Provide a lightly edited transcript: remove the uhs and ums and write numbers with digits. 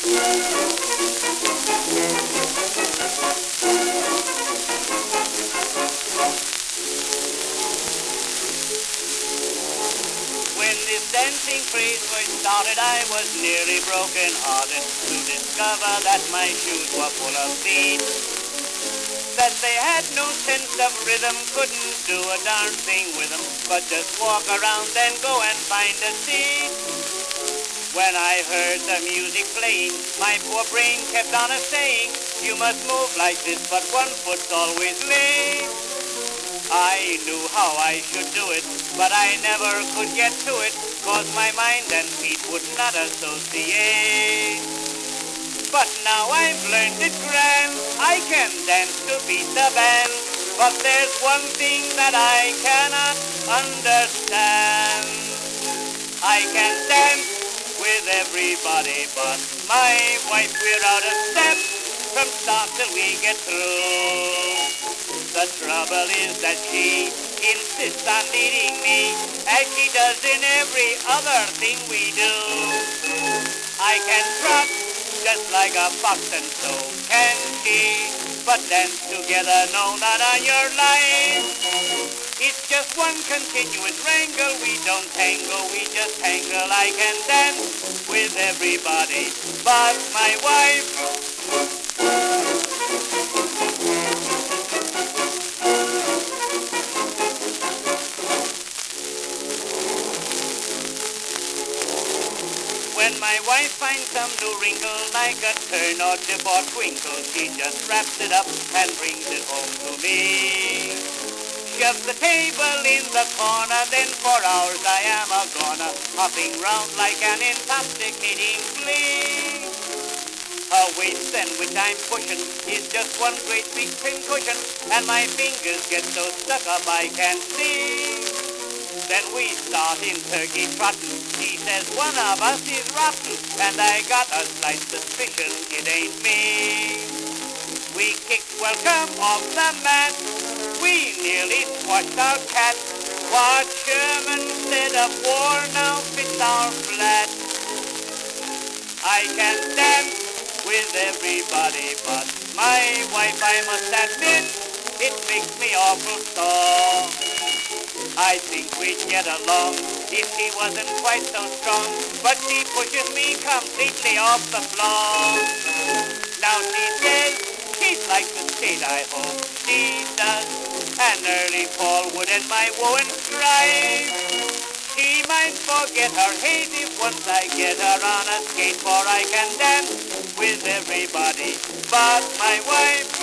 When this dancing craze first started, I was nearly broken-hearted to discover that my shoes were full of seeds, that they had no sense of rhythm, couldn't do a darn thing with them, but just walk around and go and find a seat. When I heard the music playing, my poor brain kept on saying, you must move like this, but one foot's always late. I knew how I should do it, but I never could get to it, 'cause my mind and feet would not associate. But now I've learned it grand, I can dance to beat the band, but there's one thing that I cannot understand. I can dance with everybody, but my wife, we're out of step from start till we get through. The trouble is that she insists on leading me, as she does in every other thing we do. I can trot just like a fox, and so can she, but dance together, no, not on your life. It's just one continuous wrangle, we don't tangle, we just tangle. I can dance with everybody, but my wife. When my wife finds some new wrinkle, like a turn or dip or twinkle, she just wraps it up and brings it home to me. Shoves the table in the corner, then for hours I am a goner, hopping round like an intoxicating flea. Her waist then which I'm pushing is just one great big pincushion, and my fingers get so stuck up I can't see. Then we start in turkey trotting. She says one of us is rotten, and I got a slight suspicion it ain't me. We kicked welcome off the mat. We nearly squashed our cat. What Sherman said of war now fits our flat. I can dance with everybody, but my wife, I must admit, it makes me awful sore. I think we'd get along if she wasn't quite so strong, but she pushes me completely off the floor. Now she says she'd like to skate, I hope she does, and early fall would end my woe and strife. She might forget her hate if once I get her on a skate, for I can dance with everybody, but my wife.